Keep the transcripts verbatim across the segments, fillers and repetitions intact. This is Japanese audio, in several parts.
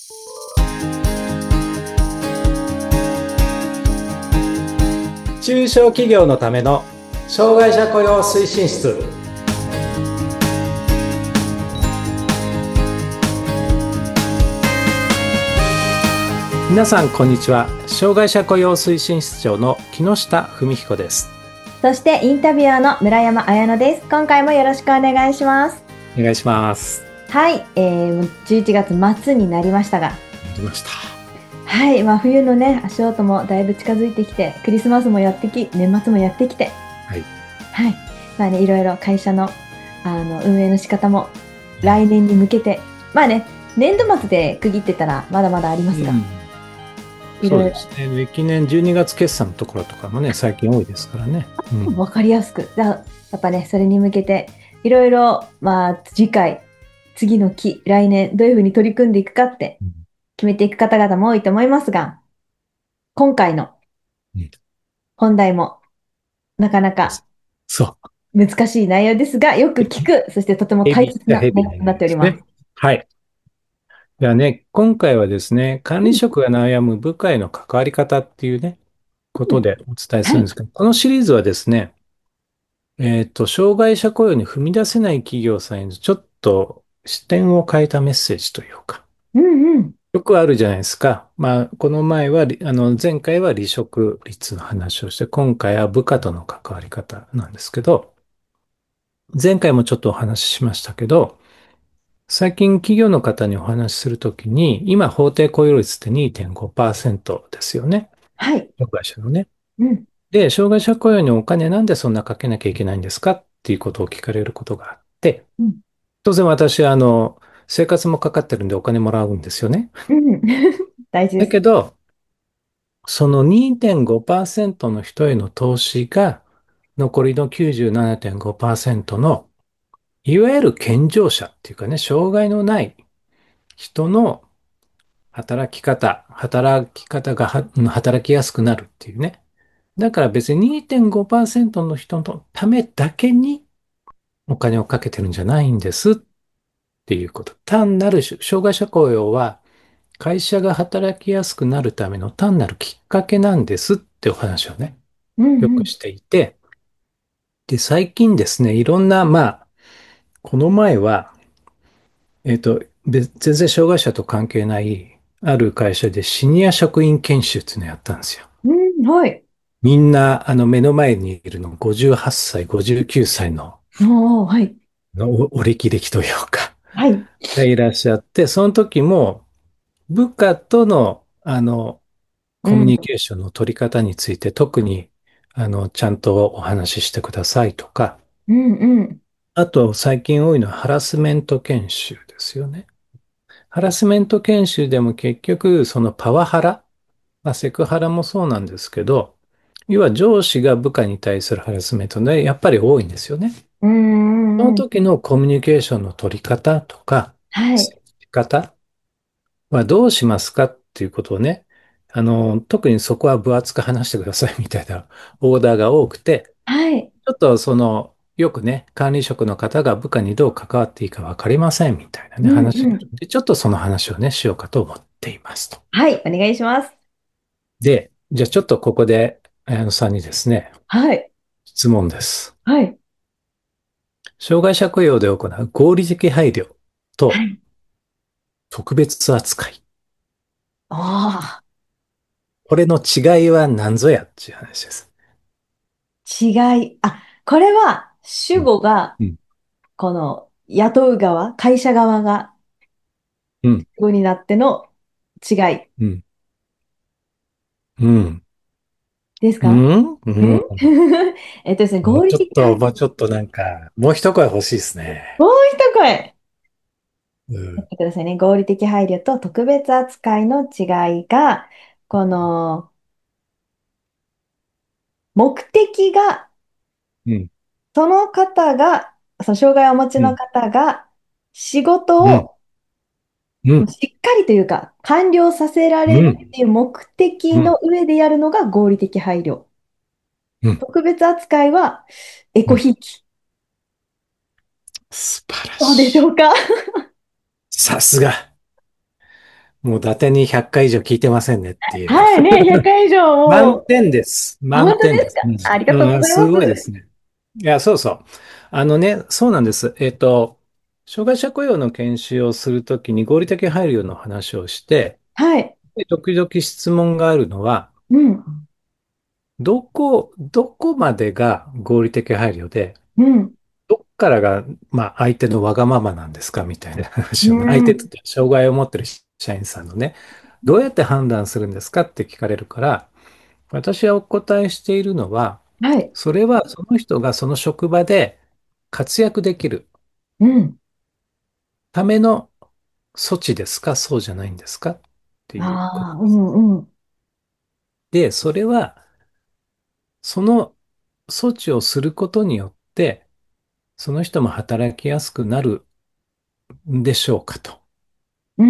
中小企業のための障害者雇用推進室。皆さんこんにちは。障害者雇用推進室長の木下文彦です。 そしてインタビュアーの村山彩乃です。今回もよろしくお願いします。 お願いします。 はい、えー、じゅういちがつ末になりましたが、なりました。 はい、まあ、冬のね足音もだいぶ近づいてきて、クリスマスもやってき、年末もやってきて、 はい、 はい、まあね、いろいろ会社のあの運営の仕方も来年に向けて、まあね、年度末で区切ってたらまだまだありますが、うん、 そうですね。歴年じゅうにがつ決算のところとかもね、最近多いですからね。 うん、分かりやすく、やっぱね、それに向けていろいろ、まあ次回、次の期、来年どういうふうに取り組んでいくかって決めていく方々も多いと思いますが、今回の本題もなかなか難しい内容ですが、よく聞く、そしてとても大切な内容となっております。 はい。ではね、今回はですね、管理職が悩む部下への関わり方っていうね、ことでお伝えするんですけど、はい、このシリーズはですね、えっと、障害者雇用に踏み出せない企業さんへのちょっと視点を変えたメッセージというか、 うんうん、 よくあるじゃないですか。まあ、この前は、あの、前回は離職率の話をして、今回は部下との関わり方なんですけど、前回もちょっとお話ししましたけど、最近企業の方にお話しするときに、今法定雇用率って にてんごパーセント ですよね。 はい。 障害者のね。 うん。 で、障害者雇用にお金なんでそんなかけなきゃいけないんですかっていうことを聞かれることがあって、うん、当然私はあの、生活もかかってるんでお金もらうんですよね。 うん、大事です。 だけど、その にてんごパーセント の人への投資が、残りの きゅうじゅうななてんごパーセント の、いわゆる健常者っていうかね、障害のない人の働き方、働き方が働きやすくなるっていうね。だから別に にてんごパーセント の人のためだけにお金をかけてるんじゃないんですっていうこと。単なる障害者雇用は会社が働きやすくなるための単なるきっかけなんですってお話をね、よくしていて、で、最近ですね、いろんな、まあ、この前は、えっと、全然障害者と関係ない、ある会社でシニア職員研修っていうのをやったんですよ。 うん、はい。 みんな、あの、目の前にいるのごじゅうはっさい、ごじゅうきゅうさいの、 おー、はい。 のお、お歴々というか、 はい。 がいらっしゃって、その時も、部下との、あの、コミュニケーションの取り方について、特に、あの、ちゃんとお話ししてくださいとか、 うんうん。 あと、最近多いのはハラスメント研修ですよね。ハラスメント研修でも結局、そのパワハラ、まあ、セクハラもそうなんですけど、要は上司が部下に対するハラスメントでやっぱり多いんですよね。 うんその時のコミュニケーションの取り方とか、 はい。 接し方はどうしますかっていうことをね、あの、特にそこは分厚く話してくださいみたいなオーダーが多くて、 はい。 ちょっとその、よくね、管理職の方が部下にどう関わっていいか分かりませんみたいなね、 うん話うん。 があるんで、ちょっとその話をね、しようかと思っていますと。 はい、お願いします。 で、じゃあちょっとここで、綾野さんにですね、 はい。 質問です。 はい。 障害者雇用で行う合理的配慮とはい。 特別扱い。 ああ、 これの違いは何ぞやっていう話です。 違い。あ、これは主うん。 語が、 うん。 この雇う側、会社側がうん。 主語になっての違いうん。うん。うですか？ ん。うんん。 えっとですね、 もう合理ちょっと、 的配慮。 もうちょっとなんか、もう一声欲しいですね。 もう一声。 うん。 やってくださいね。合理的配慮と特別扱いの違いが、この目的が、 うん。 その方が、その障害をお持ちのうん。 方が仕事うん。 をうん。 しっかりというか、完了させられるっうん。 ていう目的うん。 の上でやるのが合理的配慮。 うん。 特別扱いはエうん。 コひいき。 素晴らどうでししい。 ょうか？ さすが。 もう伊達にひゃっかい以上聞いてませんねっていう。 はいね、ひゃっかい以上もう、 満点です。 あ、本満点です。 当ですか？ありがとううん、うんすございます。 ごいですね。いや、そうそう。あのね、そうなんです。えっと、障害者雇用の研修をするときに合理的配慮の話をして、 はい。 で時々質問があるのは、 うん。 どこ、どこまでが合理的配慮で、 うん。 どっからが、まあ、相手のわがままなんですかみたいな話うをね、相手ってん。 言って障害を持ってる社員さんのね、どうやって判断するんですかって聞かれるから、私はお答えしているのは、 はい。 それはその人がその職場で活躍できるうん。 ための措置ですか、そうじゃないんですかっていうこああ、うとです。 んうん。 で、それは、その措置をすることによって、その人も働きやすくなるんでしょうかと。 うん。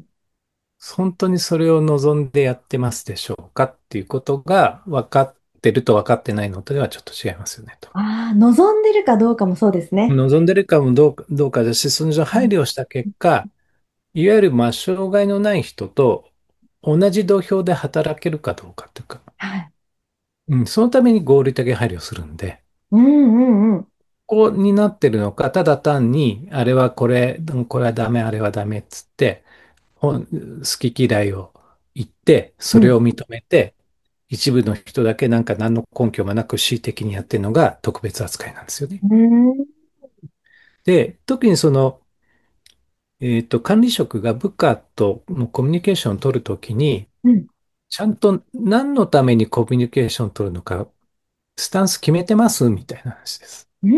本当にそれを望んでやってますでしょうかっていうことが分かってると分かってないのとではちょっと違いますよねと。 ああ、望んでるかどうかもそうですね。 望んでるかもどうか、どうかだし、そのうん。 配慮をした結果、いわゆるまあ障害のない人と同じ土俵で働けるかどうかというか、 はい。 うん、そのために合理的配慮するんで、 うんうんうん。 ここになってるのか、ただ単に、あれはこれ、うんこれはダメ、あれはダメっつって、ほん好き嫌いを言って、それうん。 を認めて、一部の人だけなんか何の根拠もなく恣意的にやってるのが特別扱いなんですよね。 うん。 で、特にその、えっと、管理職が部下とのコミュニケーションを取るときに、 うん。 ちゃんと何のためにコミュニケーションを取るのか、スタンス決めてますみたいな話です。 うん。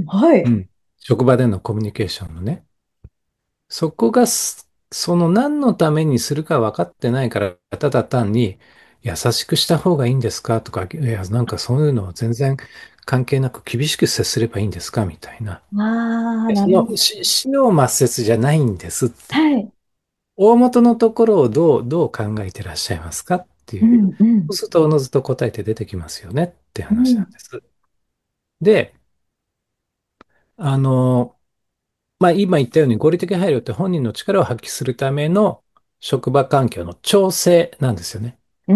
はい。 うん。職場でのコミュニケーションのね。そこがす、その何のためにするか分かってないから、ただ単に優しくした方がいいんですかとか、いや、なんかそういうのは全然関係なく厳しく接すればいいんですかみたいな。 ああ、 でそなるほど。 のし死の抹殺じゃないんですっていう。 はい。 大元のところをどう、どう考えてらっしゃいますかっていう。 うんうん。 そうすると、おのずと答えて出てきますよねってうん。 話なんです。で、あの、まあ、今言ったように合理的配慮って本人の力を発揮するための職場環境の調整なんですよね。 うん。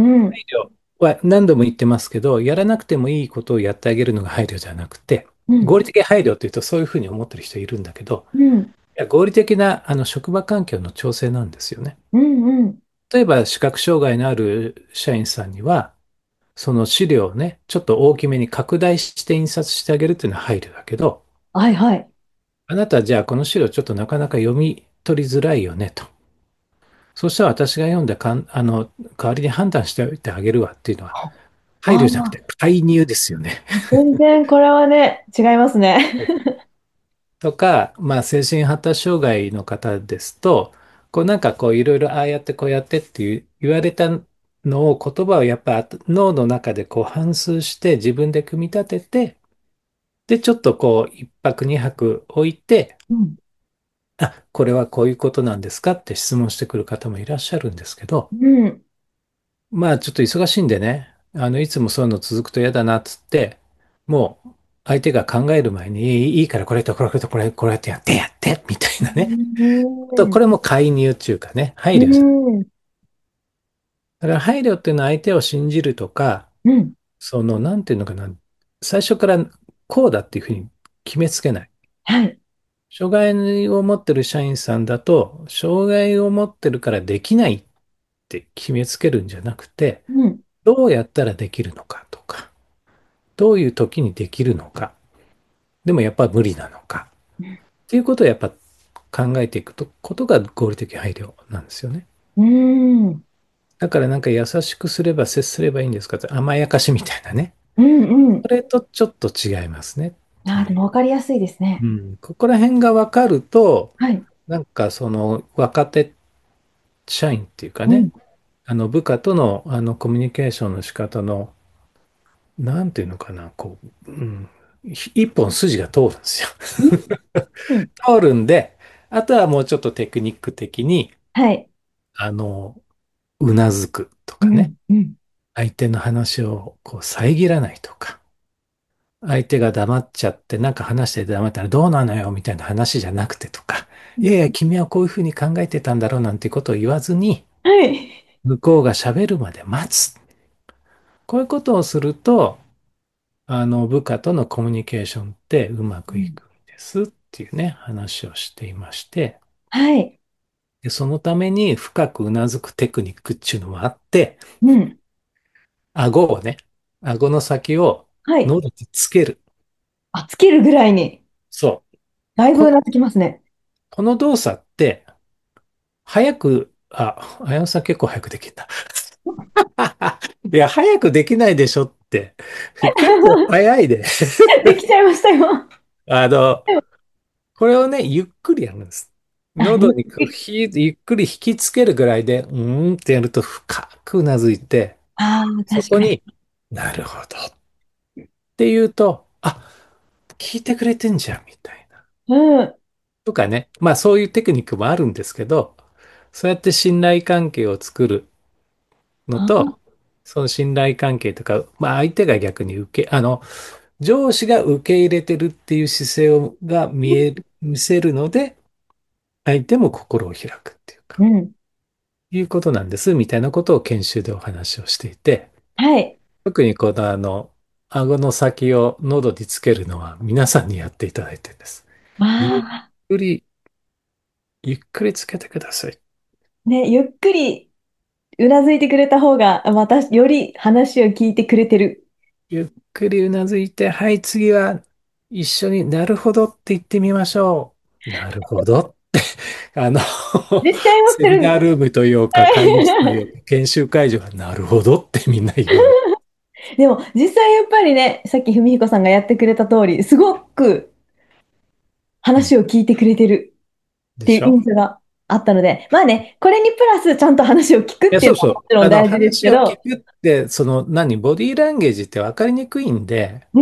配慮は何度も言ってますけど、やらなくてもいいことをやってあげるのが配慮じゃなくて、 うん。 合理的配慮っていうとそういうふうに思ってる人いるんだけど、 うん。 いや合理的なあの職場環境の調整なんですよね。 うん。うん。 例えば視覚障害のある社員さんには、その資料をね、ちょっと大きめに拡大して印刷してあげるっていうのは配慮だけど、 はいはい。 あなたじゃあこの資料ちょっとなかなか読み取りづらいよねと。そしたら私が読んでかん、あの、代わりに判断しておいてあげるわっていうのは、配慮じゃなくてあ介入ですよね。 あ、全然これはね、違いますね。 とか、まあ精神発達障害の方ですと、こうなんかこういろいろああやってこうやってっていう言われたのを言葉をやっぱ脳の中でこう反芻して自分で組み立てて、で、ちょっとこう、一泊二泊置いて、 うん。 あ、これはこういうことなんですかって質問してくる方もいらっしゃるんですけど、 うん。 まあちょっと忙しいんでね、あの、いつもそういうの続くと嫌だなっつって、もう相手が考える前に、いいいいからこれとこれとこれ、これやってやってやってみたいなね。と、これも介入っていうかね、配う慮じゃない。 ん。 だから配慮っていうのは相手を信じるとか、 うん。 その、なんていうのかな、最初からこうだっていうふうに決めつけない。 はい。 障害を持ってる社員さんだと、障害を持ってるからできないって決めつけるんじゃなくて、 うん。 どうやったらできるのかとか、どういう時にできるのか、でもやっぱ無理なのか、っていうことをやっぱ考えていくとことが合理的配慮なんですよね。 うん。 だからなんか優しくすれば接すればいいんですかって甘やかしみたいなね。 うん。うん。 それとちょっと違いますねってああ、でいう。 も分かりやすいですね。 うん、ここら辺が分かると、 はい。 なんかその若手社員っていうかうん。 ね、あの部下とのあのコミュニケーションの仕方の、なんていうのかな、こう、うん、ひ一本筋が通るんですよ。 うん。 通るんで、あとはもうちょっとテクニック的に、 はい。 あの、うなずくとかね、 うん。うん。 相手の話をこう遮らないとか、相手が黙っちゃって、なんか話してて黙ったらどうなのよみたいな話じゃなくてとか、 いやいや、君はこういうふうに考えてたんだろうなんてことを言わずに、 はい。 向こうが喋るまで待つ。こういうことをすると、あの、部下とのコミュニケーションってうまうん。 くいくんですっていうね、話をしていまして、 はい。 で、そのために深くうなずくテクニックっていうのもあって、 うん。 顎をね、顎の先をはい。 喉につける。 あ、つけるぐらいに、 そう。この、 だいぶうなずきますね。 この動作って、早く、あ、あやのさん結構早くできるんだ。いや、早くできないでしょって。結構早いで。 できちゃいましたよ。 あの、 でも、 これをね、ゆっくりやるんです。 あ、ゆっ喉にこうくり。 ひゆっくり引きつけるぐらいで、うーんってやると深くうなずいて、 ああ、確かに。 そこになるほどって言うと、あ、聞いてくれてんじゃんみたいな。 うん。 とかね。まあそういうテクニックもあるんですけど、そうやって信頼関係を作るのと、 あその信頼関係とか、まあ相手が逆に受け、あの、上司が受け入れてるっていう姿勢をが見える、見せるので、相手も心を開くっていうか、 うん。 いうことなんです、みたいなことを研修でお話をしていて、 はい。 特にこのあの、顎の先を喉につけるのは皆さんにやっていただいてるんです。ゆっああ、 くり、ゆっくりつけてください。 ね、ゆっくりうなずいてくれた方が、またより話を聞いてくれてる。 ゆっくりうなずいて、はい、次は一緒になるほどって言ってみましょう。なるほど。あの、 実際もしセミてるんです。 ナールームというか、会議室というか、研修会場はなるほどってみんな言うでも、実際やっぱりね、さっき文彦さんがやってくれた通り、すごくうん話を聞いてくれてるっていうでしょ？ 印象があったので、まあね、これにプラスちゃんと話を聞くいや、 っていうのはもそうそう。あの、 ちろん大事ですけ話を聞ど、 くって、その、何、ボディーランゲージって分かりにくいんで、 うん、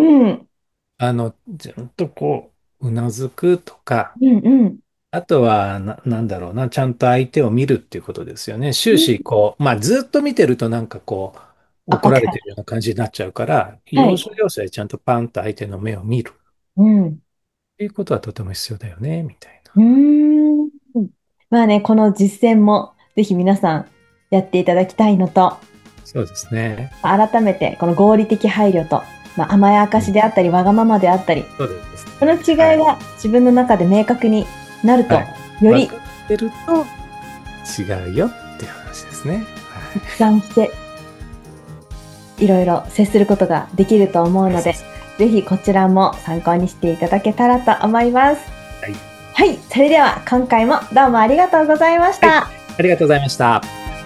あの、ずっとこう、うなずくとか、 うん、うん。 あとは、な、なんだろうな、ちゃんと相手を見るっていうことですよね。終うん、 始、こう、まあ、ずっと見てるとなんかこう、 あ、 怒られてるようわかる。 な感じになっちゃうから、 はい。 要所要所でちゃんとパンと相手の目を見るっうん。 ていうことはとても必要だよね、みたいな。 うーん。まあね、この実践もぜひ皆さんやっていただきたいのと、 そうですね。 改めてこの合理的配慮と、まあ、甘やかうん、 しであったり、わがままであったり、 そうですそのね。はい。 違いが自分の中で明確になると、 はい。 より分かってると違うよっていう話ですね。 一貫していろいろ接することができると思うはい。 ので、 そうですね。 ぜひこちらも参考にしていただけたらと思います。 はい。 はい、それでは今回もどうもありがとうございましはい。 た。 ありがとうございました。